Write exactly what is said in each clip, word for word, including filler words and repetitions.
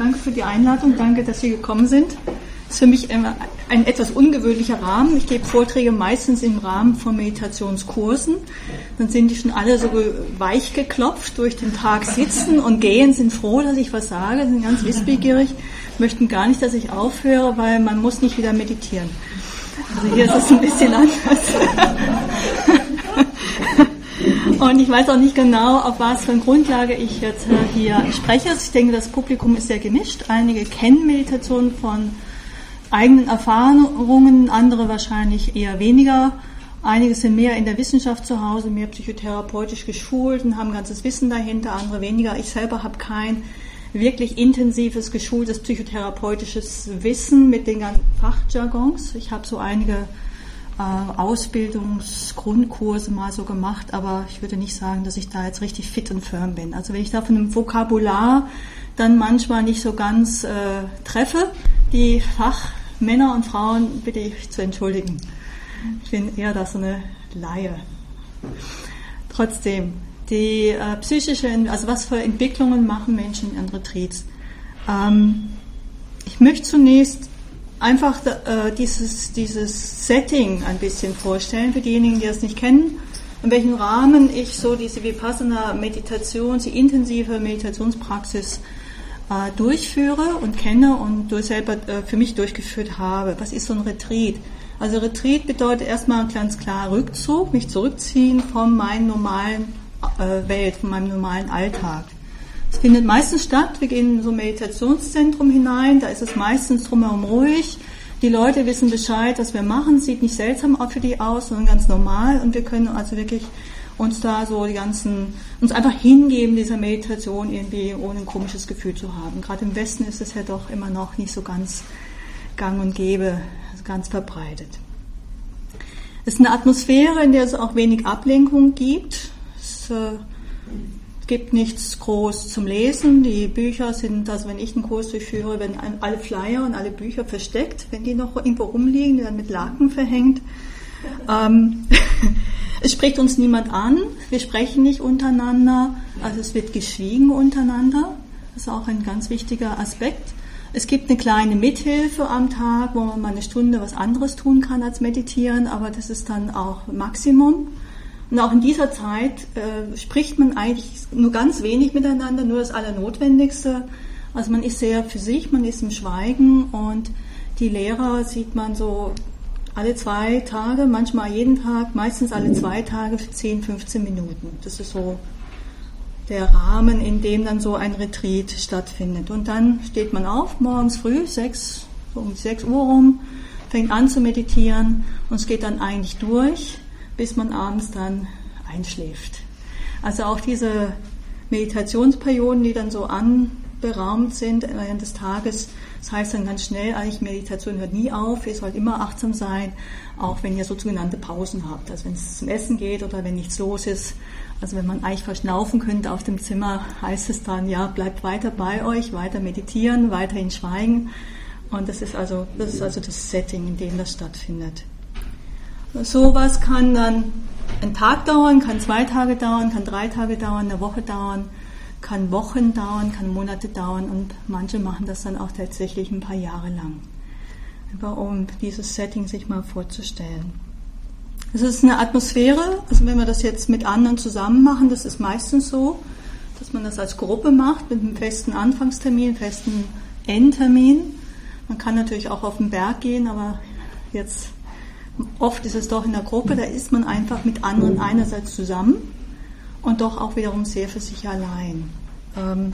danke für die Einladung, danke, dass Sie gekommen sind. Das ist für mich ein, ein etwas ungewöhnlicher Rahmen. Ich gebe Vorträge meistens im Rahmen von Meditationskursen. Dann sind die schon alle so weich geklopft, durch den Tag sitzen und gehen, sind froh, dass ich was sage, sind ganz wissbegierig, möchten gar nicht, dass ich aufhöre, weil man muss nicht wieder meditieren. Also hier ist es ein bisschen anders. Und ich weiß auch nicht genau, auf was für eine Grundlage ich jetzt hier spreche. Also ich denke, das Publikum ist sehr gemischt. Einige kennen Meditation von eigenen Erfahrungen, andere wahrscheinlich eher weniger. Einige sind mehr in der Wissenschaft zu Hause, mehr psychotherapeutisch geschult und haben ein ganzes Wissen dahinter, andere weniger. Ich selber habe kein wirklich intensives, geschultes psychotherapeutisches Wissen mit den ganzen Fachjargons. Ich habe so einige äh, Ausbildungsgrundkurse mal so gemacht, aber ich würde nicht sagen, dass ich da jetzt richtig fit und firm bin. Also wenn ich da von dem Vokabular dann manchmal nicht so ganz äh, treffe, die Fachmänner und Frauen bitte ich zu entschuldigen. Ich bin eher da so eine Laie. Trotzdem, die äh, psychische, also was für Entwicklungen machen Menschen in Retreats? Ähm, ich möchte zunächst einfach äh, dieses, dieses Setting ein bisschen vorstellen für diejenigen, die das nicht kennen, in welchem Rahmen ich so diese Vipassana-Meditation, die intensive Meditationspraxis äh, durchführe und kenne und durch selber äh, für mich durchgeführt habe. Was ist so ein Retreat? Also Retreat bedeutet erstmal ganz klar Rückzug, mich zurückziehen von meinem normalen äh, Welt, von meinem normalen Alltag. Es findet meistens statt, wir gehen in so ein Meditationszentrum hinein, da ist es meistens drumherum ruhig, die Leute wissen Bescheid, was wir machen, sieht nicht seltsam für die aus, sondern ganz normal und wir können also wirklich uns da so die ganzen, uns einfach hingeben dieser Meditation irgendwie ohne ein komisches Gefühl zu haben. Gerade im Westen ist es ja doch immer noch nicht so ganz gang und gäbe, also ganz verbreitet. Es ist eine Atmosphäre, in der es auch wenig Ablenkung gibt. Es äh, gibt nichts groß zum Lesen. Die Bücher sind, also wenn ich einen Kurs durchführe, werden alle Flyer und alle Bücher versteckt, wenn die noch irgendwo rumliegen, die dann mit Laken verhängt. Ähm, es spricht uns niemand an, wir sprechen nicht untereinander, also es wird geschwiegen untereinander. Das ist auch ein ganz wichtiger Aspekt. Es gibt eine kleine Mithilfe am Tag, wo man mal eine Stunde was anderes tun kann als meditieren, aber das ist dann auch Maximum. Und auch in dieser Zeit äh, spricht man eigentlich nur ganz wenig miteinander, nur das Allernotwendigste. Also man ist sehr für sich, man ist im Schweigen und die Lehrer sieht man so alle zwei Tage, manchmal jeden Tag, meistens alle zwei Tage für zehn, fünfzehn Minuten. Das ist so der Rahmen, in dem dann so ein Retreat stattfindet. Und dann steht man auf, morgens früh, sechs, so um sechs Uhr rum, fängt an zu meditieren und es geht dann eigentlich durch, bis man abends dann einschläft. Also auch diese Meditationsperioden, die dann so anberaumt sind während des Tages, das heißt dann ganz schnell, eigentlich Meditation hört nie auf, ihr sollt immer achtsam sein, auch wenn ihr sogenannte Pausen habt, also wenn es zum Essen geht oder wenn nichts los ist. Also wenn man eigentlich verschnaufen könnte auf dem Zimmer, heißt es dann, ja, bleibt weiter bei euch, weiter meditieren, weiterhin schweigen. Und das ist also das ist also das Setting, in dem das stattfindet. Sowas kann dann einen Tag dauern, kann zwei Tage dauern, kann drei Tage dauern, eine Woche dauern, kann Wochen dauern, kann Monate dauern und manche machen das dann auch tatsächlich ein paar Jahre lang. Einfach um dieses Setting sich mal vorzustellen. Es ist eine Atmosphäre, also wenn wir das jetzt mit anderen zusammen machen, das ist meistens so, dass man das als Gruppe macht, mit einem festen Anfangstermin, einem festen Endtermin. Man kann natürlich auch auf den Berg gehen, aber jetzt oft ist es doch in der Gruppe, da ist man einfach mit anderen einerseits zusammen und doch auch wiederum sehr für sich allein. Ähm,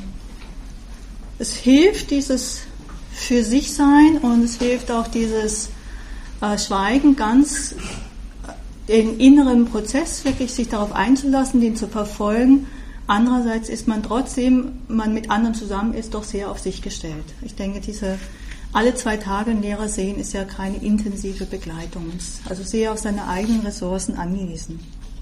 es hilft dieses für sich sein und es hilft auch dieses äh, Schweigen ganz den inneren Prozess wirklich sich darauf einzulassen, den zu verfolgen. Andererseits ist man trotzdem, man mit anderen zusammen ist, doch sehr auf sich gestellt. Ich denke, diese alle zwei Tage einen Lehrer sehen, ist ja keine intensive Begleitung. Also sehr auf seine eigenen Ressourcen angewiesen.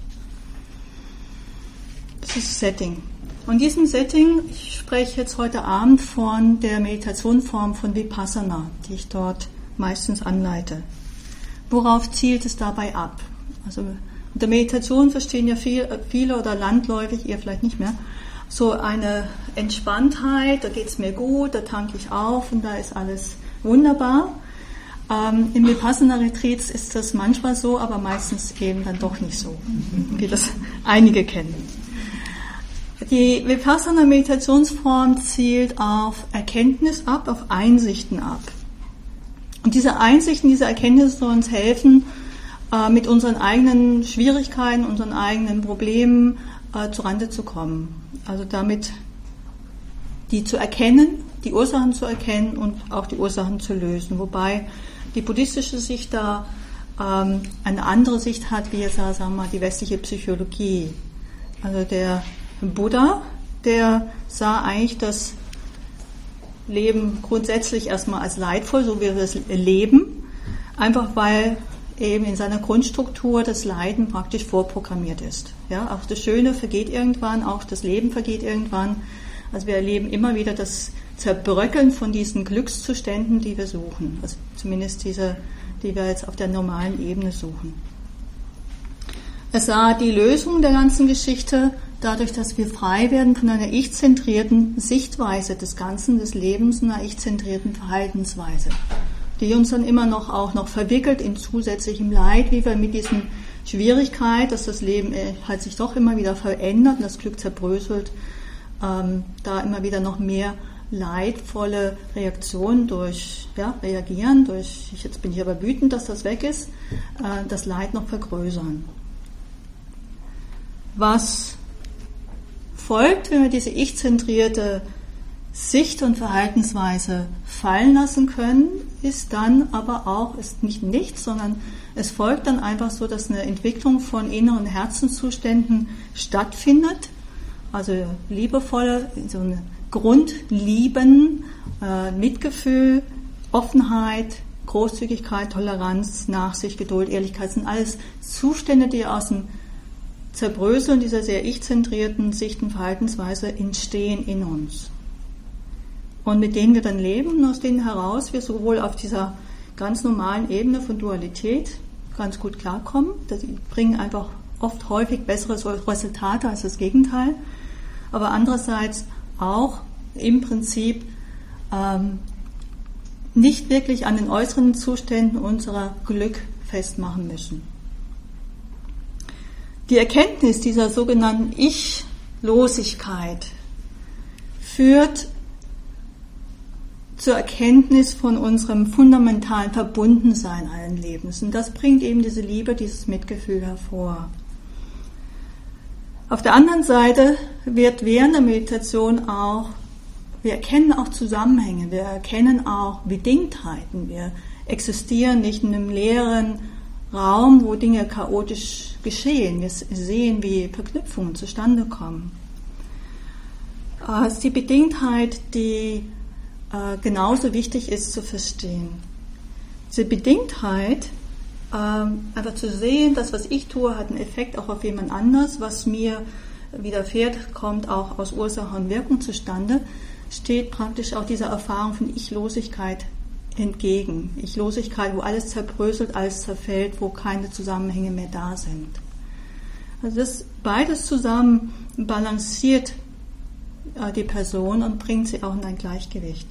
Das ist das Setting. Und in diesem Setting, ich spreche jetzt heute Abend von der Meditationsform von Vipassana, die ich dort meistens anleite. Worauf zielt es dabei ab? Also unter Meditation verstehen ja viel, viele oder landläufig, ihr vielleicht nicht mehr, so eine Entspanntheit, da geht es mir gut, da tanke ich auf und da ist alles wunderbar. Ähm, Im Vipassana-Retreats ist das manchmal so, aber meistens eben dann doch nicht so, wie das einige kennen. Die Vipassana-Meditationsform zielt auf Erkenntnis ab, auf Einsichten ab. Und diese Einsichten, diese Erkenntnisse sollen uns helfen, äh, mit unseren eigenen Schwierigkeiten, unseren eigenen Problemen äh, zurande zu kommen. Also damit die zu erkennen, die Ursachen zu erkennen und auch die Ursachen zu lösen. Wobei die buddhistische Sicht da ähm, eine andere Sicht hat, wie jetzt sagen wir mal, die westliche Psychologie. Also der Buddha, der sah eigentlich das Leben grundsätzlich erstmal als leidvoll, so wie wir es leben, einfach weil eben in seiner Grundstruktur das Leiden praktisch vorprogrammiert ist. Ja, auch das Schöne vergeht irgendwann, auch das Leben vergeht irgendwann. Also wir erleben immer wieder das Zerbröckeln von diesen Glückszuständen, die wir suchen. Also zumindest diese, die wir jetzt auf der normalen Ebene suchen. Er sah die Lösung der ganzen Geschichte dadurch, dass wir frei werden von einer ich-zentrierten Sichtweise des Ganzen, des Lebens, einer ich-zentrierten Verhaltensweise, die uns dann immer noch auch noch verwickelt in zusätzlichem Leid, wie wir mit diesen Schwierigkeit, dass das Leben halt sich doch immer wieder verändert und das Glück zerbröselt, ähm, da immer wieder noch mehr leidvolle Reaktionen durch, ja, reagieren, durch, jetzt bin ich aber wütend, dass das weg ist, äh, das Leid noch vergrößern. Was folgt, wenn wir diese ich-zentrierte Sicht und Verhaltensweise fallen lassen können, ist dann aber auch, ist nicht nichts, sondern es folgt dann einfach so, dass eine Entwicklung von inneren Herzenszuständen stattfindet, also liebevolle, so eine Grundlieben, äh, Mitgefühl, Offenheit, Großzügigkeit, Toleranz, Nachsicht, Geduld, Ehrlichkeit, sind alles Zustände, die aus dem Zerbröseln dieser sehr ich-zentrierten Sicht und Verhaltensweise entstehen in uns. Und mit denen wir dann leben und aus denen heraus wir sowohl auf dieser ganz normalen Ebene von Dualität ganz gut klarkommen, die bringen einfach oft häufig bessere Resultate als das Gegenteil, aber andererseits auch im Prinzip ähm, nicht wirklich an den äußeren Zuständen unserer Glück festmachen müssen. Die Erkenntnis dieser sogenannten Ich-Losigkeit führt zur Erkenntnis von unserem fundamentalen Verbundensein allen Lebens. Und das bringt eben diese Liebe, dieses Mitgefühl hervor. Auf der anderen Seite wird während der Meditation auch, wir erkennen auch Zusammenhänge, wir erkennen auch Bedingtheiten, wir existieren nicht in einem leeren Raum, wo Dinge chaotisch geschehen. Wir sehen, wie Verknüpfungen zustande kommen. Es ist die Bedingtheit, die äh, genauso wichtig ist zu verstehen. Diese Bedingtheit, äh, einfach zu sehen, das, was ich tue, hat einen Effekt auch auf jemand anders, was mir widerfährt, kommt auch aus Ursache und Wirkung zustande, steht praktisch auch dieser Erfahrung von Ich-Losigkeit entgegen. Ich-Losigkeit, wo alles zerbröselt, alles zerfällt, wo keine Zusammenhänge mehr da sind. Also das beides zusammen balanciert äh, die Person und bringt sie auch in ein Gleichgewicht.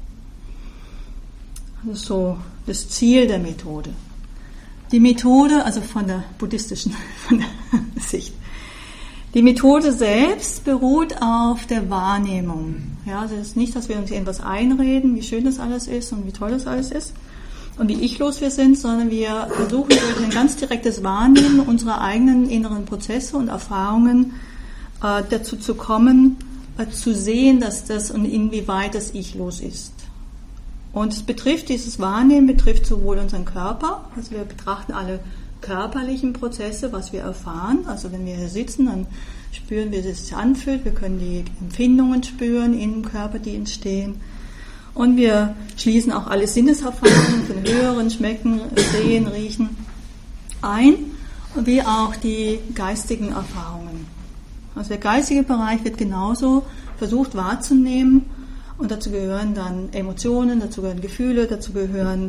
Das ist so das Ziel der Methode. Die Methode, also von der buddhistischen von der Sicht, die Methode selbst beruht auf der Wahrnehmung. Ja, also es ist nicht, dass wir uns irgendwas einreden, wie schön das alles ist und wie toll das alles ist und wie ichlos wir sind, sondern wir versuchen durch ein ganz direktes Wahrnehmen unserer eigenen inneren Prozesse und Erfahrungen äh, dazu zu kommen, äh, zu sehen, dass das und inwieweit das ichlos ist. Und es betrifft, dieses Wahrnehmen betrifft sowohl unseren Körper, also wir betrachten alle körperlichen Prozesse, was wir erfahren. Also wenn wir hier sitzen, dann spüren wir, wie es sich anfühlt. Wir können die Empfindungen spüren im Körper, die entstehen. Und wir schließen auch alle Sinneserfahrungen von Hören, Schmecken, Sehen, Riechen ein, wie auch die geistigen Erfahrungen. Also der geistige Bereich wird genauso versucht wahrzunehmen. Und dazu gehören dann Emotionen, dazu gehören Gefühle, dazu gehören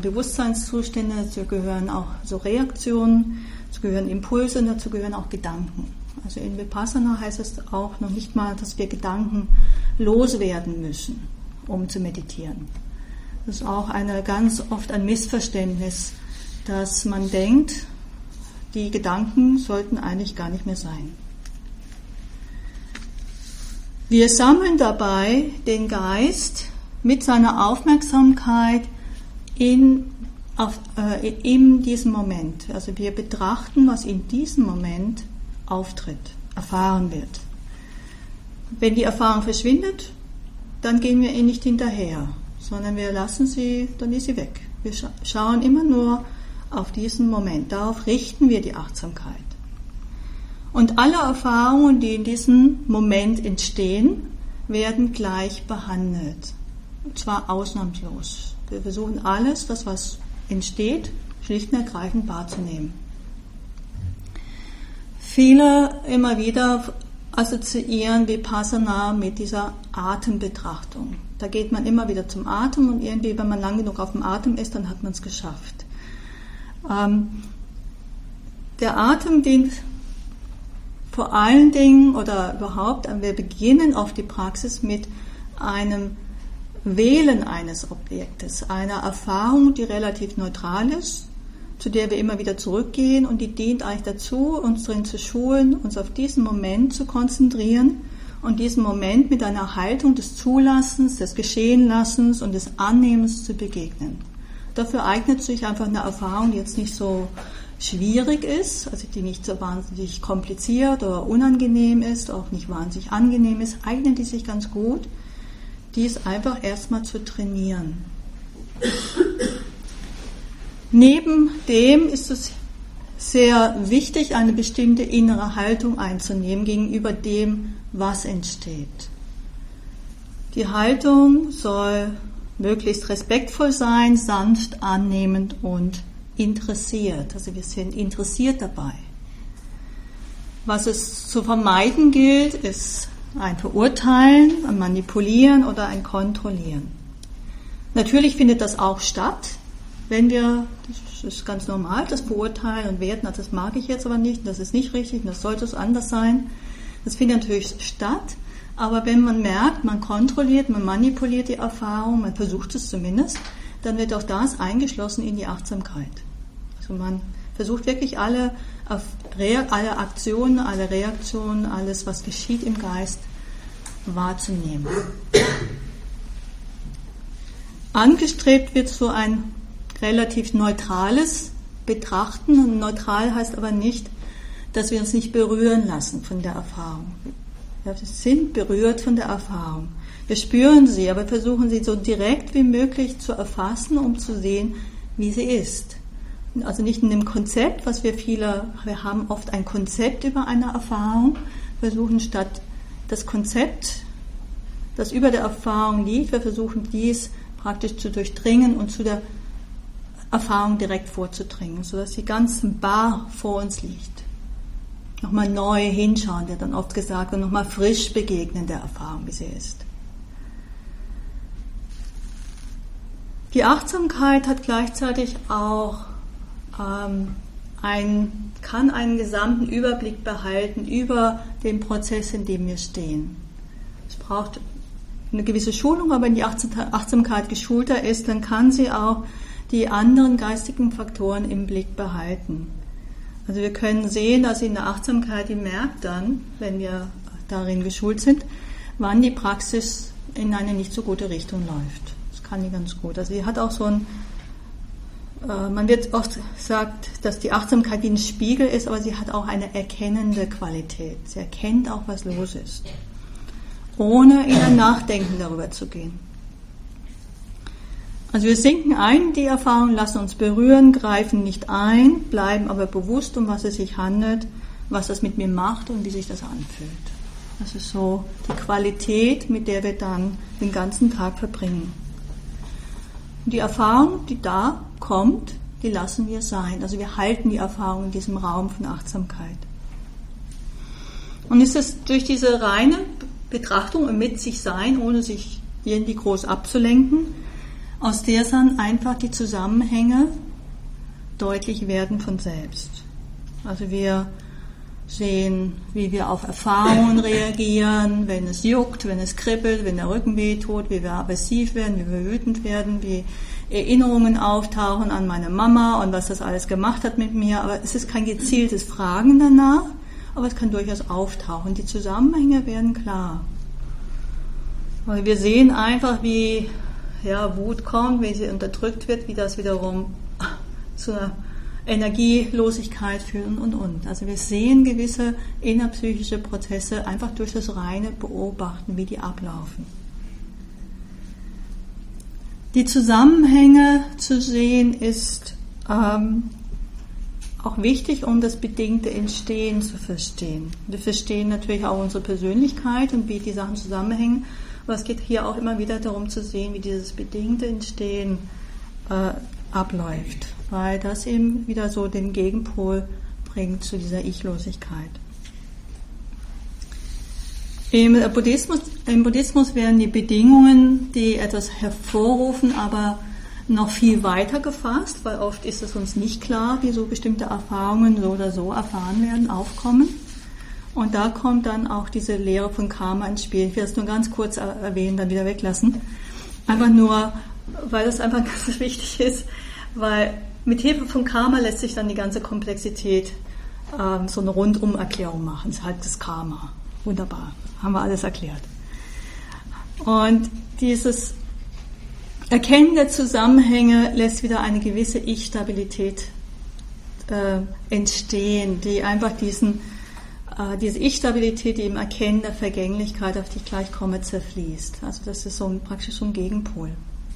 Bewusstseinszustände, dazu gehören auch so Reaktionen, dazu gehören Impulse und dazu gehören auch Gedanken. Also in Vipassana heißt es auch noch nicht mal, dass wir Gedanken loswerden müssen, um zu meditieren. Das ist auch eine, ganz oft ein Missverständnis, dass man denkt, die Gedanken sollten eigentlich gar nicht mehr sein. Wir sammeln dabei den Geist mit seiner Aufmerksamkeit in, auf, äh, in diesem Moment. Also wir betrachten, was in diesem Moment auftritt, erfahren wird. Wenn die Erfahrung verschwindet, dann gehen wir ihr nicht hinterher, sondern wir lassen sie, dann ist sie weg. Wir scha- schauen immer nur auf diesen Moment. Darauf richten wir die Achtsamkeit. Und alle Erfahrungen, die in diesem Moment entstehen, werden gleich behandelt. Und zwar ausnahmslos. Wir versuchen alles, das was entsteht, schlicht und ergreifend wahrzunehmen. Viele immer wieder assoziieren Vipassana mit dieser Atembetrachtung. Da geht man immer wieder zum Atem und irgendwie, wenn man lang genug auf dem Atem ist, dann hat man es geschafft. Ähm, der Atem dient vor allen Dingen oder überhaupt, wir beginnen auf die Praxis mit einem Wählen eines Objektes, einer Erfahrung, die relativ neutral ist, zu der wir immer wieder zurückgehen und die dient eigentlich dazu, uns darin zu schulen, uns auf diesen Moment zu konzentrieren und diesen Moment mit einer Haltung des Zulassens, des Geschehenlassens und des Annehmens zu begegnen. Dafür eignet sich einfach eine Erfahrung, die jetzt nicht so schwierig ist, also die nicht so wahnsinnig kompliziert oder unangenehm ist, auch nicht wahnsinnig angenehm ist, eignet die sich ganz gut, dies einfach erstmal zu trainieren. Neben dem ist es sehr wichtig, eine bestimmte innere Haltung einzunehmen gegenüber dem, was entsteht. Die Haltung soll möglichst respektvoll sein, sanft, annehmend und interessiert. Also wir sind interessiert dabei. Was es zu vermeiden gilt, ist ein Verurteilen, ein Manipulieren oder ein Kontrollieren. Natürlich findet das auch statt, wenn wir, das ist ganz normal, das Verurteilen und Werten, das mag ich jetzt aber nicht, das ist nicht richtig, das sollte es anders sein. Das findet natürlich statt, aber wenn man merkt, man kontrolliert, man manipuliert die Erfahrung, man versucht es zumindest, dann wird auch das eingeschlossen in die Achtsamkeit. Also man versucht wirklich alle, alle Aktionen, alle Reaktionen, alles, was geschieht im Geist, wahrzunehmen. Angestrebt wird so ein relativ neutrales Betrachten. Und neutral heißt aber nicht, dass wir uns nicht berühren lassen von der Erfahrung. Wir sind berührt von der Erfahrung. Wir spüren sie, aber versuchen sie so direkt wie möglich zu erfassen, um zu sehen, wie sie ist. Also nicht in dem Konzept, was wir viele, wir haben oft ein Konzept über eine Erfahrung, versuchen statt das Konzept, das über der Erfahrung liegt, wir versuchen dies praktisch zu durchdringen und zu der Erfahrung direkt vorzudringen, sodass sie ganz bar vor uns liegt. Nochmal neu hinschauen, wird dann oft gesagt, und nochmal frisch begegnen der Erfahrung, wie sie ist. Die Achtsamkeit hat gleichzeitig auch ähm, ein, kann einen gesamten Überblick behalten über den Prozess, in dem wir stehen. Es braucht eine gewisse Schulung, aber wenn die Achtsamkeit geschulter ist, dann kann sie auch die anderen geistigen Faktoren im Blick behalten. Also wir können sehen, dass in der Achtsamkeit, die merkt dann, wenn wir darin geschult sind, wann die Praxis in eine nicht so gute Richtung läuft. Das kann die ganz gut. Also sie hat auch so ein, äh, man wird oft gesagt, dass die Achtsamkeit wie ein Spiegel ist, aber sie hat auch eine erkennende Qualität. Sie erkennt auch, was los ist, ohne in ein Nachdenken darüber zu gehen. Also wir sinken ein in die Erfahrung, lassen uns berühren, greifen nicht ein, bleiben aber bewusst, um was es sich handelt, was das mit mir macht und wie sich das anfühlt. Das ist so die Qualität, mit der wir dann den ganzen Tag verbringen. Und die Erfahrung, die da kommt, die lassen wir sein. Also wir halten die Erfahrung in diesem Raum von Achtsamkeit. Und ist es durch diese reine Betrachtung und mit sich sein, ohne sich irgendwie groß abzulenken, aus der dann einfach die Zusammenhänge deutlich werden von selbst. Also wir sehen, wie wir auf Erfahrungen reagieren, wenn es juckt, wenn es kribbelt, wenn der Rücken wehtut, wie wir aggressiv werden, wie wir wütend werden, wie Erinnerungen auftauchen an meine Mama und was das alles gemacht hat mit mir. Aber es ist kein gezieltes Fragen danach, aber es kann durchaus auftauchen. Die Zusammenhänge werden klar. Weil wir sehen einfach, wie ja, Wut kommt, wie sie unterdrückt wird, wie das wiederum zur Energielosigkeit führt und, und, und. Also wir sehen gewisse innerpsychische Prozesse einfach durch das reine Beobachten, wie die ablaufen. Die Zusammenhänge zu sehen ist ähm, auch wichtig, um das bedingte Entstehen zu verstehen. Wir verstehen natürlich auch unsere Persönlichkeit und wie die Sachen zusammenhängen, aber es geht hier auch immer wieder darum zu sehen, wie dieses bedingte Entstehen äh, abläuft, weil das eben wieder so den Gegenpol bringt zu dieser Ich-Losigkeit. Im Buddhismus, im Buddhismus werden die Bedingungen, die etwas hervorrufen, aber noch viel weiter gefasst, weil oft ist es uns nicht klar, wie so bestimmte Erfahrungen so oder so erfahren werden, aufkommen. Und da kommt dann auch diese Lehre von Karma ins Spiel. Ich will das nur ganz kurz erwähnen, dann wieder weglassen. Einfach nur, weil das einfach ganz wichtig ist, weil mit Hilfe von Karma lässt sich dann die ganze Komplexität ähm, so eine Rundum-Erklärung machen. Es ist halt das Karma. Wunderbar. Haben wir alles erklärt. Und dieses Erkennen der Zusammenhänge lässt wieder eine gewisse Ich-Stabilität äh, entstehen, die einfach diesen, äh, diese Ich-Stabilität, die im Erkennen der Vergänglichkeit, auf die ich gleich komme, zerfließt. Also das ist so ein, praktisch so ein Gegenpol.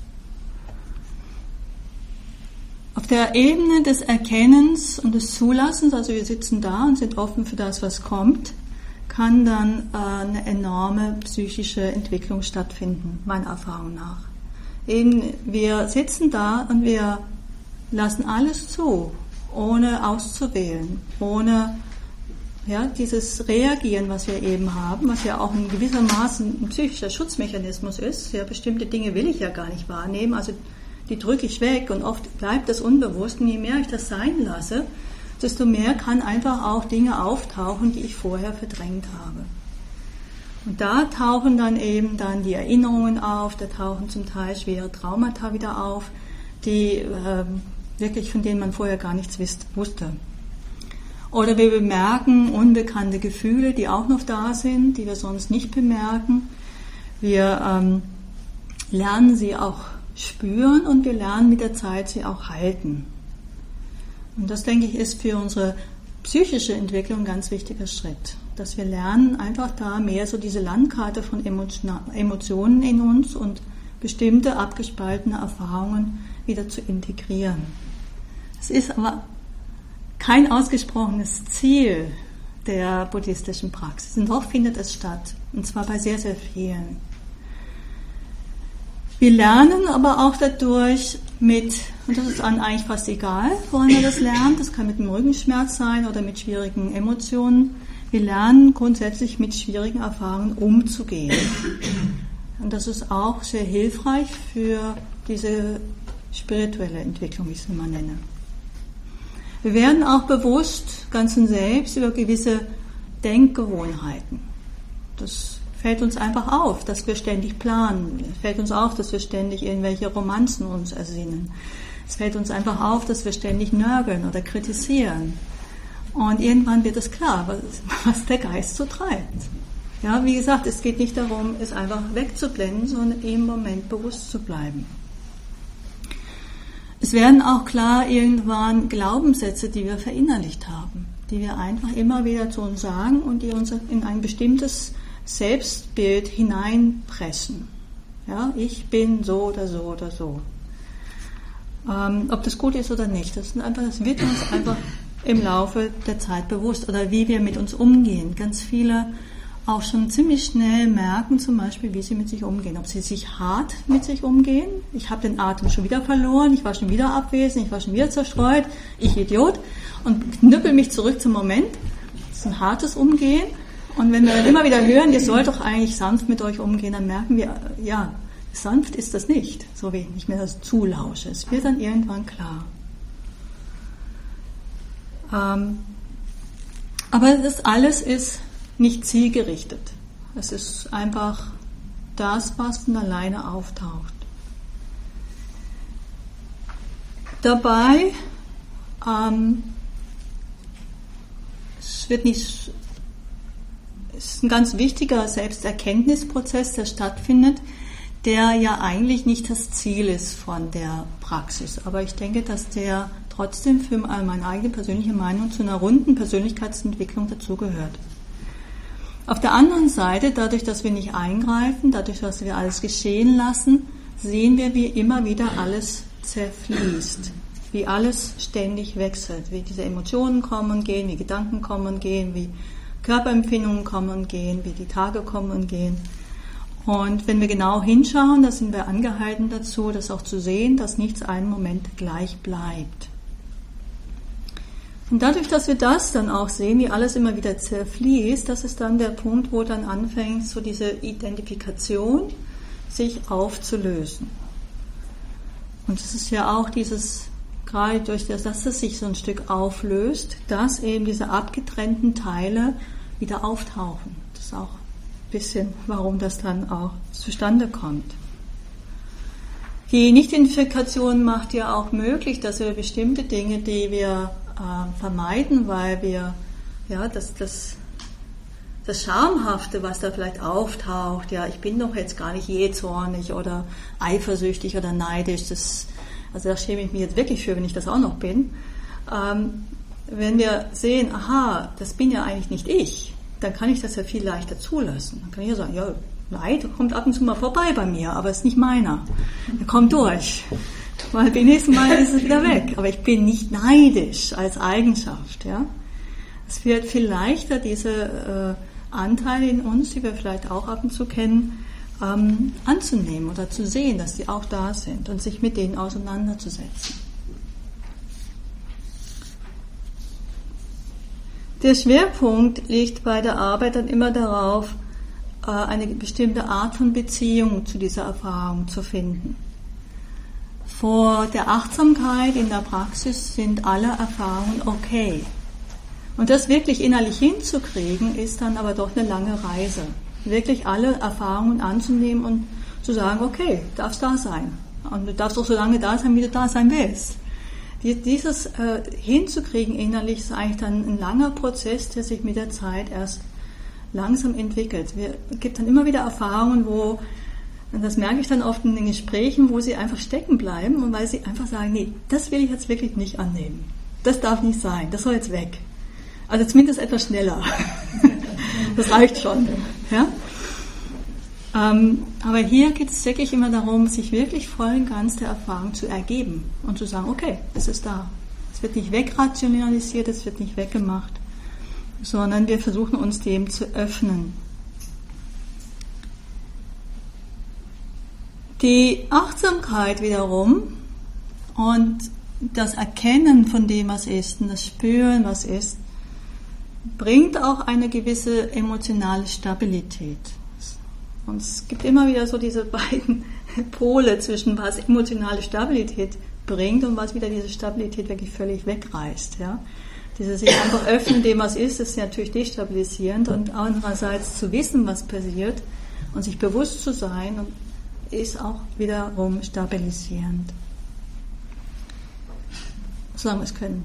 Auf der Ebene des Erkennens und des Zulassens, also wir sitzen da und sind offen für das, was kommt, kann dann äh, eine enorme psychische Entwicklung stattfinden, meiner Erfahrung nach. Eben, wir sitzen da und wir lassen alles zu, ohne auszuwählen, ohne ja, dieses Reagieren, was wir eben haben, was ja auch in gewissermaßen ein psychischer Schutzmechanismus ist. Ja, bestimmte Dinge will ich ja gar nicht wahrnehmen, also die drücke ich weg und oft bleibt das unbewusst. Und je mehr ich das sein lasse, desto mehr kann einfach auch Dinge auftauchen, die ich vorher verdrängt habe. Und da tauchen dann eben dann die Erinnerungen auf, da tauchen zum Teil schwere Traumata wieder auf, die äh, wirklich von denen man vorher gar nichts wisst, wusste. Oder wir bemerken unbekannte Gefühle, die auch noch da sind, die wir sonst nicht bemerken. Wir ähm, lernen sie auch spüren und wir lernen mit der Zeit sie auch halten. Und das, denke ich, ist für unsere psychische Entwicklung ein ganz wichtiger Schritt, dass wir lernen, einfach da mehr so diese Landkarte von Emotionen in uns und bestimmte abgespaltene Erfahrungen wieder zu integrieren. Es ist aber kein ausgesprochenes Ziel der buddhistischen Praxis, und doch findet es statt, und zwar bei sehr, sehr vielen. Wir lernen aber auch dadurch mit, und das ist dann eigentlich fast egal, woran wir das lernen, das kann mit einem Rückenschmerz sein oder mit schwierigen Emotionen, wir lernen grundsätzlich mit schwierigen Erfahrungen umzugehen. Und das ist auch sehr hilfreich für diese spirituelle Entwicklung, wie ich es immer nenne. Wir werden auch bewusst, ganz und selbst, über gewisse Denkgewohnheiten. Das fällt uns einfach auf, dass wir ständig planen. Es fällt uns auf, dass wir ständig irgendwelche Romanzen uns ersinnen. Es fällt uns einfach auf, dass wir ständig nörgeln oder kritisieren. Und irgendwann wird es klar, was, was der Geist so treibt. Ja, wie gesagt, es geht nicht darum, es einfach wegzublenden, sondern im Moment bewusst zu bleiben. Es werden auch klar irgendwann Glaubenssätze, die wir verinnerlicht haben, die wir einfach immer wieder zu uns sagen und die uns in ein bestimmtes Selbstbild hineinpressen. Ja, ich bin so oder so oder so. Ähm, ob das gut ist oder nicht, das, sind einfach, das wird uns einfach im Laufe der Zeit bewusst. Oder wie wir mit uns umgehen. Ganz viele auch schon ziemlich schnell merken zum Beispiel, wie sie mit sich umgehen. Ob sie sich hart mit sich umgehen. Ich habe den Atem schon wieder verloren, ich war schon wieder abwesend, ich war schon wieder zerstreut, ich Idiot. Und knüppel mich zurück zum Moment. Das ist ein hartes Umgehen. Und wenn wir dann immer wieder hören, ihr sollt doch eigentlich sanft mit euch umgehen, dann merken wir, ja, sanft ist das nicht, so wie ich mir das zulausche. Es wird dann irgendwann klar. Ähm, Aber das alles ist nicht zielgerichtet. Es ist einfach das, was von alleine auftaucht. Dabei ähm, es wird nicht, es ist ein ganz wichtiger Selbsterkenntnisprozess, der stattfindet, der ja eigentlich nicht das Ziel ist von der Praxis. Aber ich denke, dass der trotzdem für meine eigene persönliche Meinung zu einer runden Persönlichkeitsentwicklung dazugehört. Auf der anderen Seite, dadurch, dass wir nicht eingreifen, dadurch, dass wir alles geschehen lassen, sehen wir, wie immer wieder alles zerfließt, wie alles ständig wechselt, wie diese Emotionen kommen und gehen, wie Gedanken kommen und gehen, wie Körperempfindungen kommen und gehen, wie die Tage kommen und gehen. Und wenn wir genau hinschauen, da sind wir angehalten dazu, das auch zu sehen, dass nichts einen Moment gleich bleibt. Und dadurch, dass wir das dann auch sehen, wie alles immer wieder zerfließt, das ist dann der Punkt, wo dann anfängt, so diese Identifikation sich aufzulösen. Und es ist ja auch dieses, gerade durch das, dass es sich so ein Stück auflöst, dass eben diese abgetrennten Teile wieder auftauchen. Das ist auch ein bisschen, warum das dann auch zustande kommt. Die Nichtidentifikation macht ja auch möglich, dass wir bestimmte Dinge, die wir äh, vermeiden, weil wir, ja, das, das, das Schamhafte, was da vielleicht auftaucht, ja, ich bin doch jetzt gar nicht jähzornig oder eifersüchtig oder neidisch, das, also da schäme ich mich jetzt wirklich für, wenn ich das auch noch bin. Ähm, wenn wir sehen, aha, das bin ja eigentlich nicht ich, dann kann ich das ja viel leichter zulassen. Dann kann ich ja sagen, ja, Neid kommt ab und zu mal vorbei bei mir, aber ist nicht meiner. Er kommt durch. Weil beim nächsten Mal ist es wieder weg. Aber ich bin nicht neidisch als Eigenschaft. Ja? Es wird viel leichter, diese äh, Anteile in uns, die wir vielleicht auch ab und zu kennen, ähm, anzunehmen oder zu sehen, dass die auch da sind und sich mit denen auseinanderzusetzen. Der Schwerpunkt liegt bei der Arbeit dann immer darauf, eine bestimmte Art von Beziehung zu dieser Erfahrung zu finden. Vor der Achtsamkeit in der Praxis sind alle Erfahrungen okay. Und das wirklich innerlich hinzukriegen, ist dann aber doch eine lange Reise. Wirklich alle Erfahrungen anzunehmen und zu sagen, okay, du darfst da sein. Und du darfst auch so lange da sein, wie du da sein willst. Dieses äh, hinzukriegen innerlich ist eigentlich dann ein langer Prozess, der sich mit der Zeit erst langsam entwickelt. Es gibt dann immer wieder Erfahrungen, wo, und das merke ich dann oft in den Gesprächen, wo sie einfach stecken bleiben und weil sie einfach sagen, nee, das will ich jetzt wirklich nicht annehmen. Das darf nicht sein, das soll jetzt weg. Also zumindest etwas schneller. Das reicht schon. Ja? Ähm, aber hier geht es wirklich immer darum, sich wirklich voll und ganz der Erfahrung zu ergeben und zu sagen, okay, es ist da. Es wird nicht wegrationalisiert, es wird nicht weggemacht, sondern wir versuchen uns dem zu öffnen. Die Achtsamkeit wiederum und das Erkennen von dem, was ist, und das Spüren, was ist, bringt auch eine gewisse emotionale Stabilität. Und es gibt immer wieder so diese beiden Pole zwischen was emotionale Stabilität bringt und was wieder diese Stabilität wirklich völlig wegreißt. Ja? Dieses sich einfach öffnen dem, was ist, ist natürlich destabilisierend und andererseits zu wissen, was passiert und sich bewusst zu sein, ist auch wiederum stabilisierend. Solange wir es können.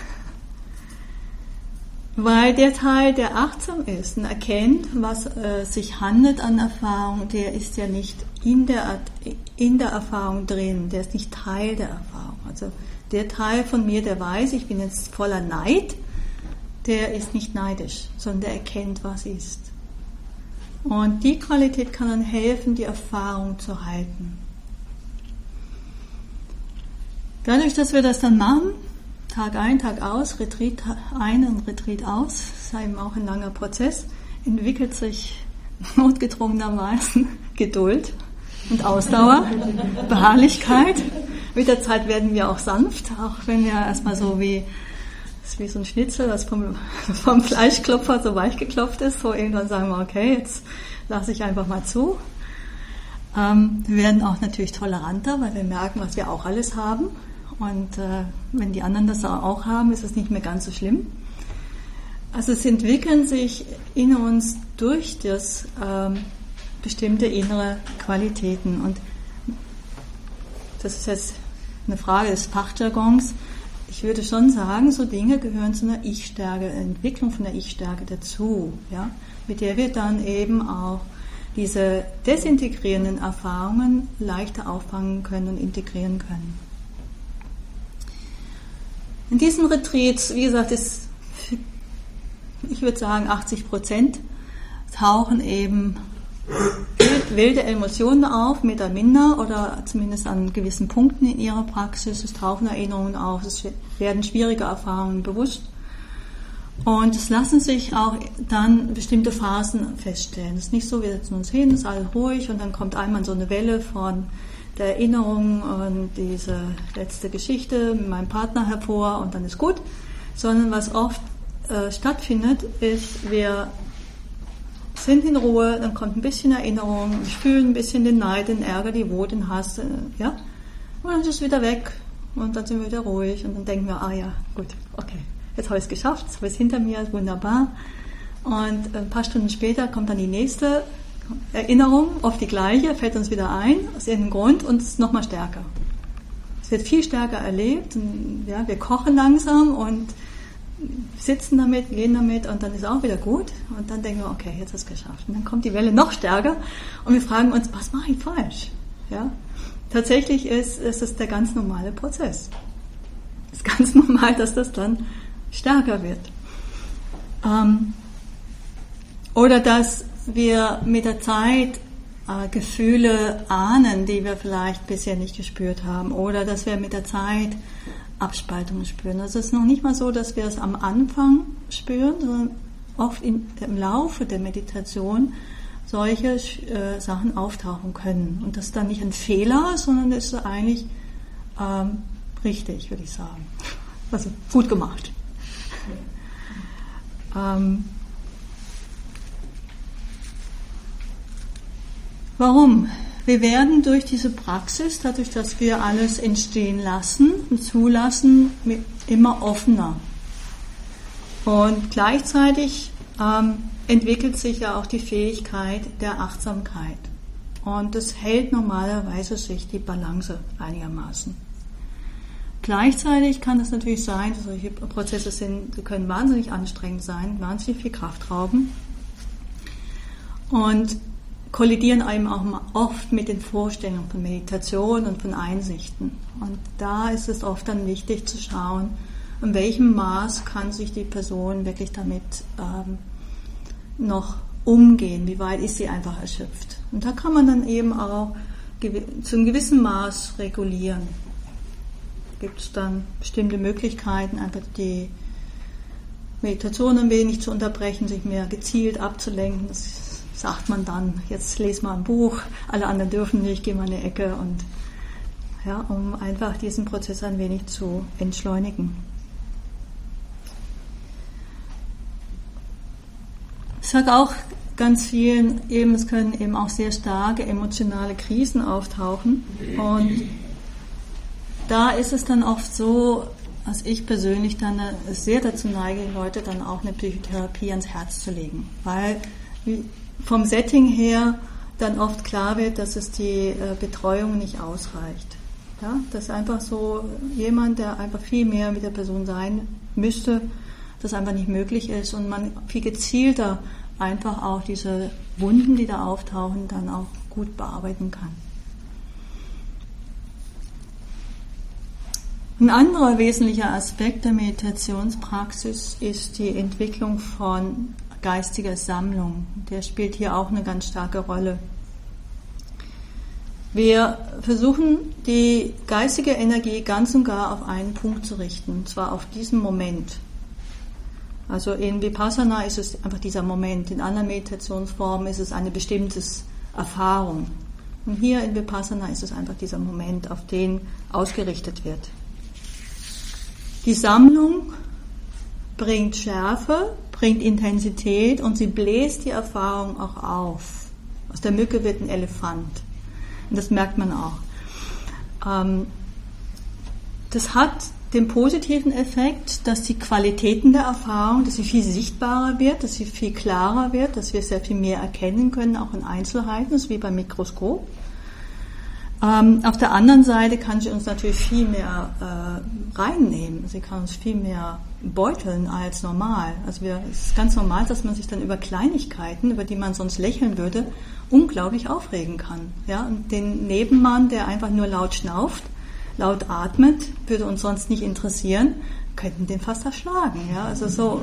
Weil der Teil, der achtsam ist und erkennt, was äh, sich handelt an Erfahrung, der ist ja nicht in der, in der Erfahrung drin, der ist nicht Teil der Erfahrung. Also der Teil von mir, der weiß, ich bin jetzt voller Neid, der ist nicht neidisch, sondern der erkennt, was ist. Und die Qualität kann dann helfen, die Erfahrung zu halten. Dadurch, dass wir das dann machen, Tag ein, Tag aus, Retreat ein und Retreat aus, das ist eben auch ein langer Prozess, entwickelt sich notgedrungenermaßen Geduld und Ausdauer, Beharrlichkeit. Mit der Zeit werden wir auch sanft, auch wenn wir erstmal so wie, das ist wie so ein Schnitzel, das vom, vom Fleischklopfer so weich geklopft ist, so irgendwann sagen wir, okay, jetzt lasse ich einfach mal zu. Ähm, wir werden auch natürlich toleranter, weil wir merken, was wir auch alles haben. Und äh, wenn die anderen das auch haben, ist es nicht mehr ganz so schlimm. Also es entwickeln sich in uns durch das ähm, bestimmte innere Qualitäten. Und das ist jetzt eine Frage des Fachjargons. Ich würde schon sagen, so Dinge gehören zu einer Ich-Stärke, Entwicklung von der Ich-Stärke dazu, ja, mit der wir dann eben auch diese desintegrierenden Erfahrungen leichter auffangen können und integrieren können. In diesen Retreats, wie gesagt, ist, ich würde sagen, achtzig Prozent tauchen eben wilde Emotionen auf, mehr oder minder, oder zumindest an gewissen Punkten in ihrer Praxis. Es tauchen Erinnerungen auf, es werden schwierige Erfahrungen bewusst. Und es lassen sich auch dann bestimmte Phasen feststellen. Es ist nicht so, wir setzen uns hin, es ist alles ruhig und dann kommt einmal so eine Welle von der Erinnerung und diese letzte Geschichte mit meinem Partner hervor und dann ist gut. Sondern was oft äh, stattfindet, ist, wir sind in Ruhe, dann kommt ein bisschen Erinnerung, wir spüren ein bisschen den Neid, den Ärger, die Wut, den Hass, äh, ja, und dann ist es wieder weg und dann sind wir wieder ruhig und dann denken wir, ah ja, gut, okay, jetzt habe ich es geschafft, jetzt habe ich es hinter mir, ist wunderbar. Und ein paar Stunden später kommt dann die nächste Erinnerung, oft die gleiche, fällt uns wieder ein, aus irgendeinem Grund und es ist nochmal stärker. Es wird viel stärker erlebt, und, ja, wir kochen langsam und sitzen damit, gehen damit und dann ist auch wieder gut und dann denken wir, okay, jetzt ist es geschafft. Und dann kommt die Welle noch stärker und wir fragen uns, was mache ich falsch? Ja? Tatsächlich ist, ist es der ganz normale Prozess. Es ist ganz normal, dass das dann stärker wird. Ähm, oder dass wir mit der Zeit äh, Gefühle ahnen, die wir vielleicht bisher nicht gespürt haben, oder dass wir mit der Zeit Abspaltungen spüren. Also es ist noch nicht mal so, dass wir es am Anfang spüren, sondern oft im, im Laufe der Meditation solche äh, Sachen auftauchen können. Und das ist dann nicht ein Fehler, sondern es ist eigentlich ähm, richtig, würde ich sagen. Also gut gemacht. Ähm, warum? Wir werden durch diese Praxis, dadurch, dass wir alles entstehen lassen und zulassen, immer offener. Und gleichzeitig ähm, entwickelt sich ja auch die Fähigkeit der Achtsamkeit. Und das hält normalerweise sich die Balance einigermaßen. Gleichzeitig kann es natürlich sein, dass solche Prozesse sind, die können wahnsinnig anstrengend sein, wahnsinnig viel Kraft rauben. Und kollidieren einem auch oft mit den Vorstellungen von Meditation und von Einsichten. Und da ist es oft dann wichtig zu schauen, in welchem Maß kann sich die Person wirklich damit ähm, noch umgehen, wie weit ist sie einfach erschöpft. Und da kann man dann eben auch zu einem gewissen Maß regulieren. Gibt es dann bestimmte Möglichkeiten, einfach die Meditation ein wenig zu unterbrechen, sich mehr gezielt abzulenken. Das sagt man dann, jetzt lese mal ein Buch, alle anderen dürfen nicht, geh mal in eine Ecke, und ja, um einfach diesen Prozess ein wenig zu entschleunigen. Ich sage auch ganz vielen, eben, es können eben auch sehr starke emotionale Krisen auftauchen, und da ist es dann oft so, dass ich persönlich dann sehr dazu neige, die Leute dann auch eine Psychotherapie ans Herz zu legen, weil vom Setting her dann oft klar wird, dass es die Betreuung nicht ausreicht. Ja, dass einfach so jemand, der einfach viel mehr mit der Person sein müsste, das einfach nicht möglich ist und man viel gezielter einfach auch diese Wunden, die da auftauchen, dann auch gut bearbeiten kann. Ein anderer wesentlicher Aspekt der Meditationspraxis ist die Entwicklung von geistiger Sammlung. Der spielt hier auch eine ganz starke Rolle. Wir versuchen, die geistige Energie ganz und gar auf einen Punkt zu richten, und zwar auf diesen Moment. Also in Vipassana ist es einfach dieser Moment, in anderen Meditationsformen ist es eine bestimmte Erfahrung. Und hier in Vipassana ist es einfach dieser Moment, auf den ausgerichtet wird. Die Sammlung bringt Schärfe, bringt Intensität und sie bläst die Erfahrung auch auf. Aus der Mücke wird ein Elefant. Und das merkt man auch. Das hat den positiven Effekt, dass die Qualitäten der Erfahrung, dass sie viel sichtbarer wird, dass sie viel klarer wird, dass wir sehr viel mehr erkennen können, auch in Einzelheiten, das ist wie beim Mikroskop. Ähm, auf der anderen Seite kann sie uns natürlich viel mehr äh, reinnehmen, sie kann uns viel mehr beuteln als normal. Also wir, es ist ganz normal, dass man sich dann über Kleinigkeiten, über die man sonst lächeln würde, unglaublich aufregen kann. Ja? Und den Nebenmann, der einfach nur laut schnauft, laut atmet, würde uns sonst nicht interessieren, könnten den fast erschlagen. Ja? Also so.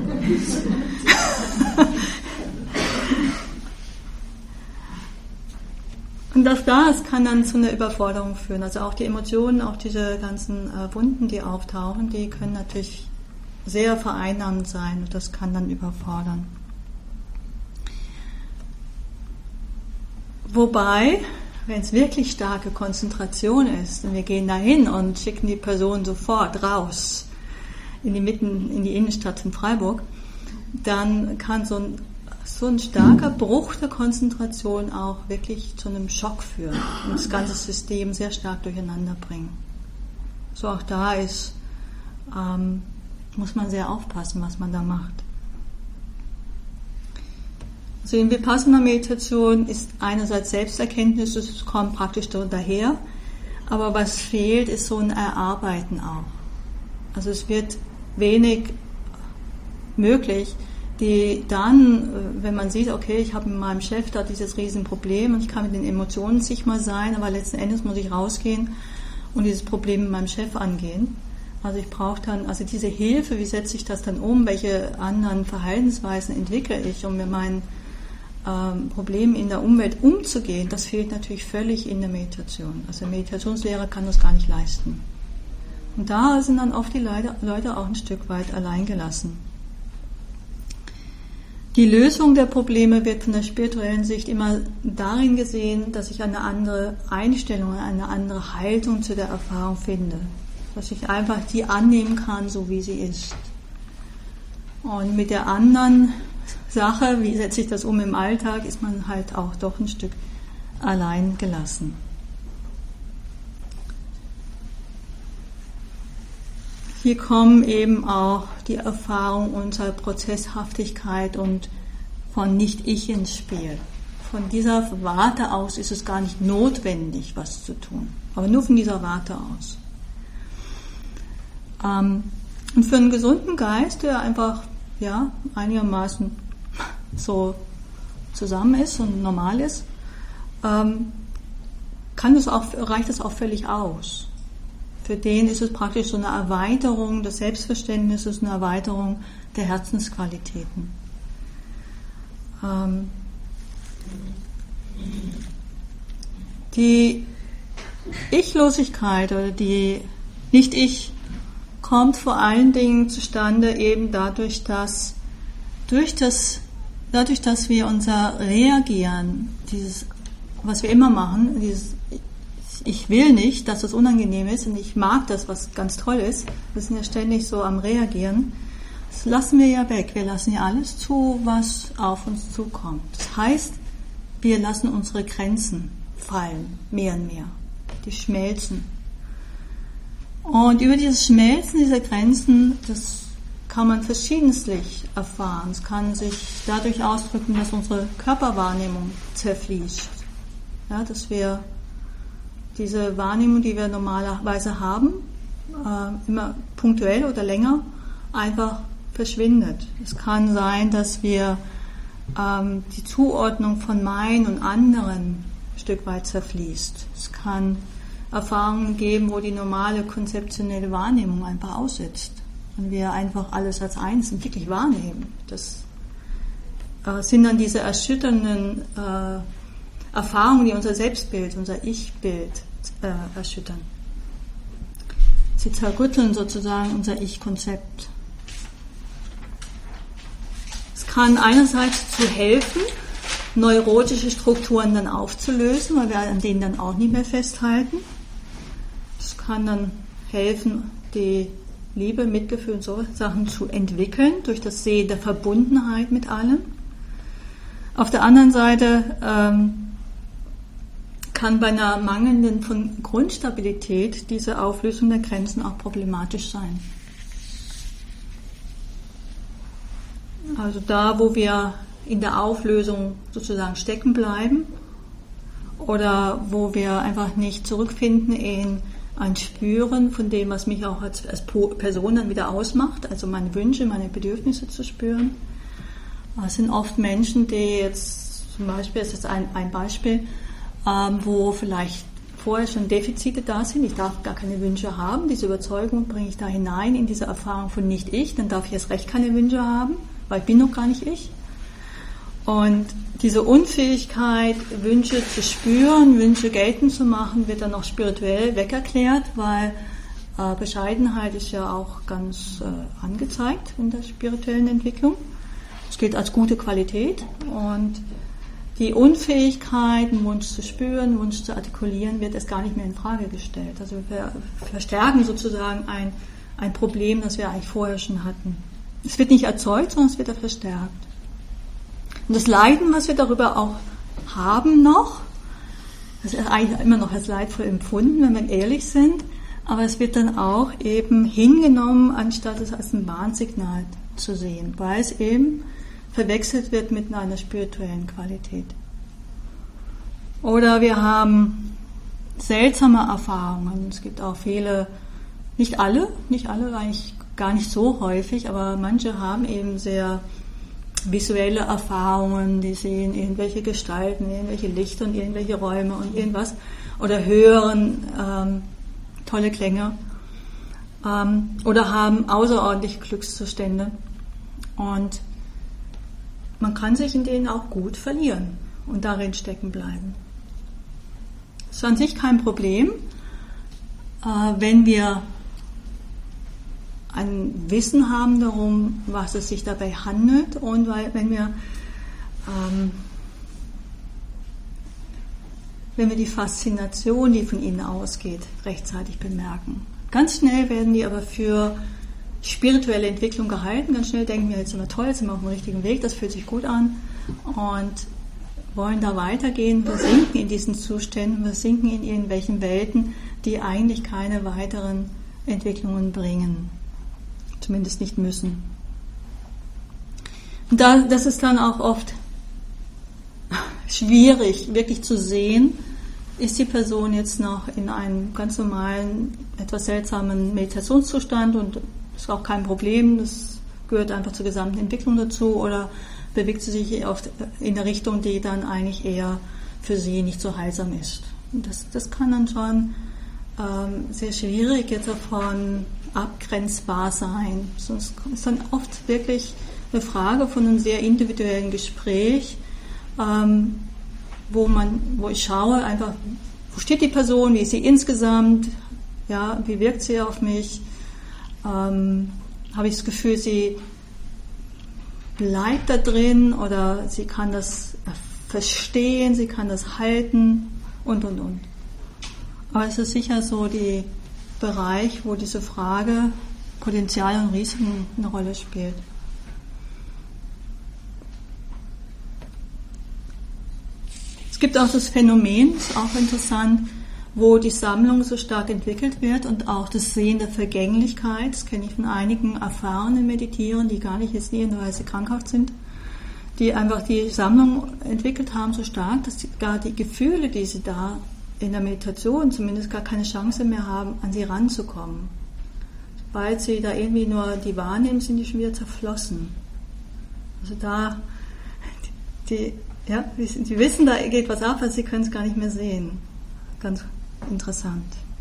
Und das das kann dann zu einer Überforderung führen. Also auch die Emotionen, auch diese ganzen äh, Wunden, die auftauchen, die können natürlich sehr vereinnahmend sein und das kann dann überfordern. Wobei, wenn es wirklich starke Konzentration ist und wir gehen dahin und schicken die Person sofort raus in die Mitten, in die Innenstadt von Freiburg, dann kann so ein, so ein starker Bruch der Konzentration auch wirklich zu einem Schock führen und das ganze System sehr stark durcheinander bringen. So auch da ist, ähm, muss man sehr aufpassen, was man da macht. Also in Vipassana-Meditation ist einerseits Selbsterkenntnis, es kommt praktisch daher, aber was fehlt, ist so ein Erarbeiten auch. Also es wird wenig möglich, die dann, wenn man sieht, okay, ich habe mit meinem Chef da dieses Riesenproblem und ich kann mit den Emotionen sichtbar sein, aber letzten Endes muss ich rausgehen und dieses Problem mit meinem Chef angehen. Also ich brauche dann, also diese Hilfe, wie setze ich das dann um, welche anderen Verhaltensweisen entwickle ich, um mir meinen ähm, Problemen in der Umwelt umzugehen, das fehlt natürlich völlig in der Meditation. Also der Meditationslehrer kann das gar nicht leisten. Und da sind dann oft die Leute auch ein Stück weit alleingelassen. Die Lösung der Probleme wird von der spirituellen Sicht immer darin gesehen, dass ich eine andere Einstellung, eine andere Haltung zu der Erfahrung finde. Dass ich einfach die annehmen kann, so wie sie ist. Und mit der anderen Sache, wie setze ich das um im Alltag, ist man halt auch doch ein Stück allein gelassen. Hier kommen eben auch die Erfahrung unserer Prozesshaftigkeit und von Nicht-Ich ins Spiel. Von dieser Warte aus ist es gar nicht notwendig, was zu tun, aber nur von dieser Warte aus. Ähm, und für einen gesunden Geist, der einfach ja, einigermaßen so zusammen ist und normal ist, ähm, kann das auch, reicht das auch völlig aus. Für den ist es praktisch so eine Erweiterung des Selbstverständnisses, eine Erweiterung der Herzensqualitäten. Ähm, die Ichlosigkeit oder die Nicht-Ich kommt vor allen Dingen zustande eben dadurch, dass durch das, dadurch, dass wir unser Reagieren, dieses, was wir immer machen, dieses Ich will nicht, dass das unangenehm ist und ich mag das, was ganz toll ist, wir sind ja ständig so am Reagieren, das lassen wir ja weg, wir lassen ja alles zu, was auf uns zukommt. Das heißt, wir lassen unsere Grenzen fallen, mehr und mehr, die schmelzen. Und über dieses Schmelzen dieser Grenzen, das kann man verschiedentlich erfahren. Es kann sich dadurch ausdrücken, dass unsere Körperwahrnehmung zerfließt. Ja, dass wir diese Wahrnehmung, die wir normalerweise haben, äh, immer punktuell oder länger, einfach verschwindet. Es kann sein, dass wir ähm, die Zuordnung von mein und anderen ein Stück weit zerfließt. Es kann Erfahrungen geben, wo die normale konzeptionelle Wahrnehmung einfach aussetzt und wir einfach alles als eins wirklich wahrnehmen. Das äh, sind dann diese erschütternden äh, Erfahrungen, die unser Selbstbild, unser Ich-Bild äh, erschüttern. Sie zerrütteln sozusagen unser Ich-Konzept. Es kann einerseits zu helfen, neurotische Strukturen dann aufzulösen, weil wir an denen dann auch nicht mehr festhalten. Es kann dann helfen, die Liebe, Mitgefühl und so Sachen zu entwickeln, durch das Sehen der Verbundenheit mit allem. Auf der anderen Seite ähm, kann bei einer mangelnden von Grundstabilität diese Auflösung der Grenzen auch problematisch sein. Also da, wo wir in der Auflösung sozusagen stecken bleiben oder wo wir einfach nicht zurückfinden in ein Spüren von dem, was mich auch als, als Person dann wieder ausmacht, also meine Wünsche, meine Bedürfnisse zu spüren. Das sind oft Menschen, die jetzt, zum Beispiel, das ist ein, ein Beispiel, ähm, wo vielleicht vorher schon Defizite da sind, ich darf gar keine Wünsche haben, diese Überzeugung bringe ich da hinein in diese Erfahrung von nicht ich, dann darf ich erst recht keine Wünsche haben, weil ich bin noch gar nicht ich. Und diese Unfähigkeit, Wünsche zu spüren, Wünsche geltend zu machen, wird dann auch spirituell wegerklärt, weil äh, Bescheidenheit ist ja auch ganz äh, angezeigt in der spirituellen Entwicklung. Es gilt als gute Qualität und die Unfähigkeit, einen Wunsch zu spüren, einen Wunsch zu artikulieren, wird erst gar nicht mehr in Frage gestellt. Also wir verstärken sozusagen ein, ein Problem, das wir eigentlich vorher schon hatten. Es wird nicht erzeugt, sondern es wird verstärkt. Und das Leiden, was wir darüber auch haben noch, das ist eigentlich immer noch als leidvoll empfunden, wenn wir ehrlich sind, aber es wird dann auch eben hingenommen, anstatt es als ein Warnsignal zu sehen, weil es eben verwechselt wird mit einer spirituellen Qualität. Oder wir haben seltsame Erfahrungen. Es gibt auch viele, nicht alle, nicht alle, eigentlich gar nicht so häufig, aber manche haben eben sehr visuelle Erfahrungen, die sehen irgendwelche Gestalten, irgendwelche Lichter und irgendwelche Räume und irgendwas oder hören ähm, tolle Klänge ähm, oder haben außerordentliche Glückszustände und man kann sich in denen auch gut verlieren und darin stecken bleiben. Das ist an sich kein Problem, äh, wenn wir ein Wissen haben darum, was es sich dabei handelt und weil, wenn wir ähm, wenn wir die Faszination, die von ihnen ausgeht, rechtzeitig bemerken. Ganz schnell werden die aber für spirituelle Entwicklung gehalten. Ganz schnell denken wir, jetzt sind wir toll, jetzt sind wir auf dem richtigen Weg, das fühlt sich gut an und wollen da weitergehen, versinken in diesen Zuständen, versinken in irgendwelchen Welten, die eigentlich keine weiteren Entwicklungen bringen. Zumindest nicht müssen. Und da, das ist dann auch oft schwierig, wirklich zu sehen, ist die Person jetzt noch in einem ganz normalen, etwas seltsamen Meditationszustand und das ist auch kein Problem, das gehört einfach zur gesamten Entwicklung dazu oder bewegt sie sich oft in der Richtung, die dann eigentlich eher für sie nicht so heilsam ist. Und das, das kann dann schon ähm, sehr schwierig jetzt davon abgrenzbar sein. Es ist dann oft wirklich eine Frage von einem sehr individuellen Gespräch, ähm, wo man, wo ich schaue, einfach, wo steht die Person, wie ist sie insgesamt, ja, wie wirkt sie auf mich, ähm, habe ich das Gefühl, sie bleibt da drin oder sie kann das verstehen, sie kann das halten und und und. Aber es ist sicher so die Bereich, wo diese Frage Potenzial und Risiken eine Rolle spielt. Es gibt auch das Phänomen, das ist auch interessant, wo die Sammlung so stark entwickelt wird und auch das Sehen der Vergänglichkeit. Das kenne ich von einigen erfahrenen Meditierern, die gar nicht jetzt in irgendeiner Weise krankhaft sind, die einfach die Sammlung entwickelt haben so stark, dass die, gar die Gefühle, die sie da in der Meditation zumindest gar keine Chance mehr haben, an sie ranzukommen. Sobald sie da irgendwie nur die wahrnehmen, sind die schon wieder zerflossen. Also da, die, ja, die wissen, da geht was ab, aber sie können es gar nicht mehr sehen. Ganz interessant.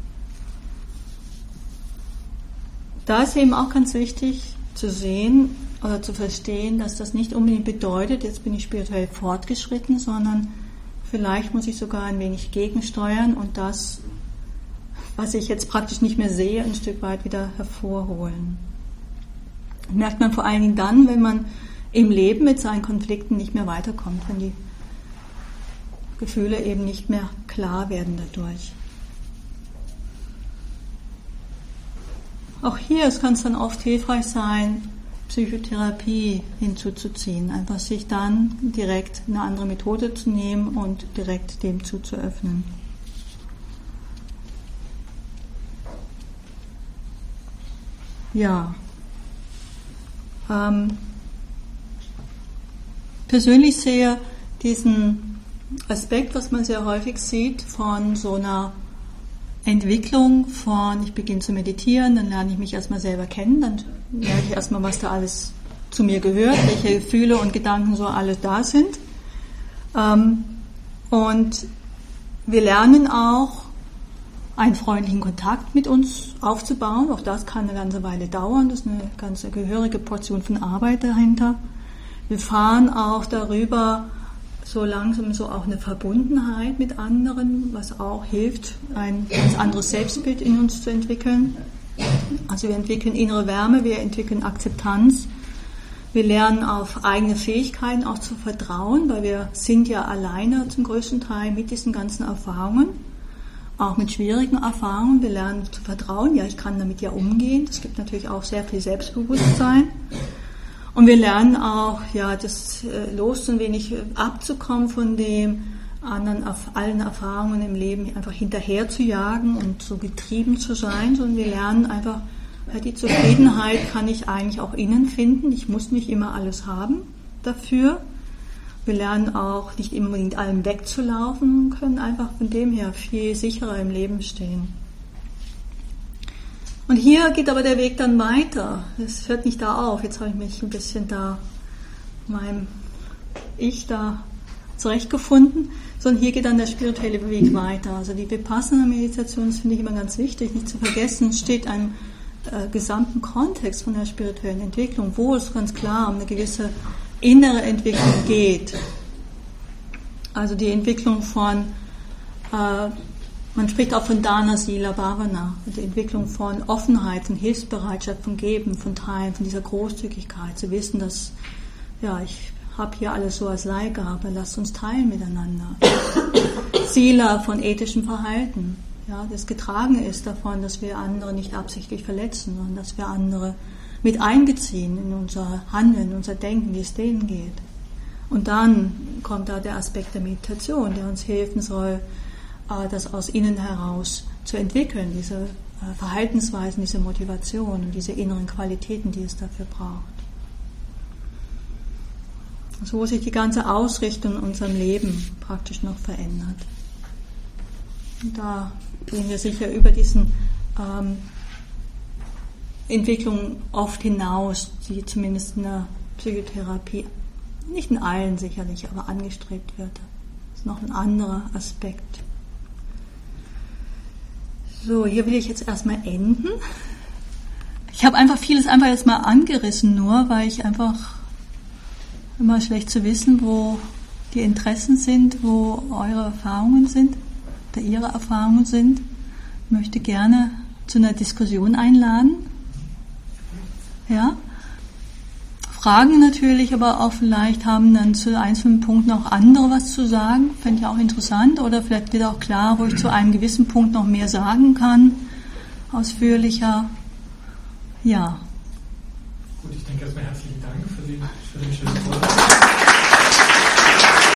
Da ist eben auch ganz wichtig zu sehen oder zu verstehen, dass das nicht unbedingt bedeutet, jetzt bin ich spirituell fortgeschritten, sondern vielleicht muss ich sogar ein wenig gegensteuern und das, was ich jetzt praktisch nicht mehr sehe, ein Stück weit wieder hervorholen. Das merkt man vor allen Dingen dann, wenn man im Leben mit seinen Konflikten nicht mehr weiterkommt, wenn die Gefühle eben nicht mehr klar werden dadurch. Auch hier kann es dann oft hilfreich sein, Psychotherapie hinzuzuziehen, einfach sich dann direkt eine andere Methode zu nehmen und direkt dem zuzuöffnen. ja, ähm, persönlich sehe diesen Aspekt, was man sehr häufig sieht, von so einer Entwicklung von, ich beginne zu meditieren, dann lerne ich mich erstmal selber kennen, dann merke ich erstmal, was da alles zu mir gehört, welche Gefühle und Gedanken so alle da sind. Ähm, und wir lernen auch, einen freundlichen Kontakt mit uns aufzubauen. Auch das kann eine ganze Weile dauern, das ist eine ganze gehörige Portion von Arbeit dahinter. Wir fahren auch darüber, so langsam so auch eine Verbundenheit mit anderen, was auch hilft, ein ganz anderes Selbstbild in uns zu entwickeln. Also wir entwickeln innere Wärme, wir entwickeln Akzeptanz. Wir lernen auf eigene Fähigkeiten auch zu vertrauen, weil wir sind ja alleine zum größten Teil mit diesen ganzen Erfahrungen, auch mit schwierigen Erfahrungen. Wir lernen zu vertrauen, ja, ich kann damit ja umgehen. Das gibt natürlich auch sehr viel Selbstbewusstsein. Und wir lernen auch, ja, das äh, los ein wenig abzukommen von dem, anderen, auf allen Erfahrungen im Leben einfach hinterher zu jagen und so getrieben zu sein, sondern wir lernen einfach, ja, die Zufriedenheit kann ich eigentlich auch innen finden. Ich muss nicht immer alles haben dafür. Wir lernen auch, nicht unbedingt allem wegzulaufen und können einfach von dem her viel sicherer im Leben stehen. Und hier geht aber der Weg dann weiter. Es hört nicht da auf. Jetzt habe ich mich ein bisschen da, meinem Ich da zurechtgefunden, sondern hier geht dann der spirituelle Weg weiter. Also die Vipassana-Meditation, das finde ich immer ganz wichtig, nicht zu vergessen, steht einem äh, gesamten Kontext von der spirituellen Entwicklung, wo es ganz klar um eine gewisse innere Entwicklung geht. Also die Entwicklung von äh, man spricht auch von Dana, Sila, Bhavana, die Entwicklung von Offenheit, von Hilfsbereitschaft, von Geben, von Teilen, von dieser Großzügigkeit, zu wissen, dass, ja, ich habe hier alles so als Leihgabe, lasst uns teilen miteinander. Sila, von ethischem Verhalten, ja, das getragen ist davon, dass wir andere nicht absichtlich verletzen, sondern dass wir andere mit einbeziehen in unser Handeln, in unser Denken, wie es denen geht. Und dann kommt da der Aspekt der Meditation, der uns helfen soll, das aus innen heraus zu entwickeln, diese Verhaltensweisen, diese Motivation und diese inneren Qualitäten, die es dafür braucht. So wo sich die ganze Ausrichtung in unserem Leben praktisch noch verändert. Und da gehen wir sicher über diesen ähm, Entwicklungen oft hinaus, die zumindest in der Psychotherapie, nicht in allen sicherlich, aber angestrebt wird. Das ist noch ein anderer Aspekt. So, hier will ich jetzt erstmal enden. Ich habe einfach vieles einfach jetzt mal angerissen, nur weil ich einfach immer schlecht zu wissen, wo die Interessen sind, wo eure Erfahrungen sind, oder ihre Erfahrungen sind. Ich möchte gerne zu einer Diskussion einladen. Ja? Fragen natürlich, aber auch vielleicht haben dann zu einzelnen Punkten auch andere was zu sagen. Fände ich auch interessant. Oder vielleicht wird auch klar, wo ich zu einem gewissen Punkt noch mehr sagen kann, ausführlicher. Ja. Gut, ich denke erstmal herzlichen Dank für den, für den schönen Vortrag.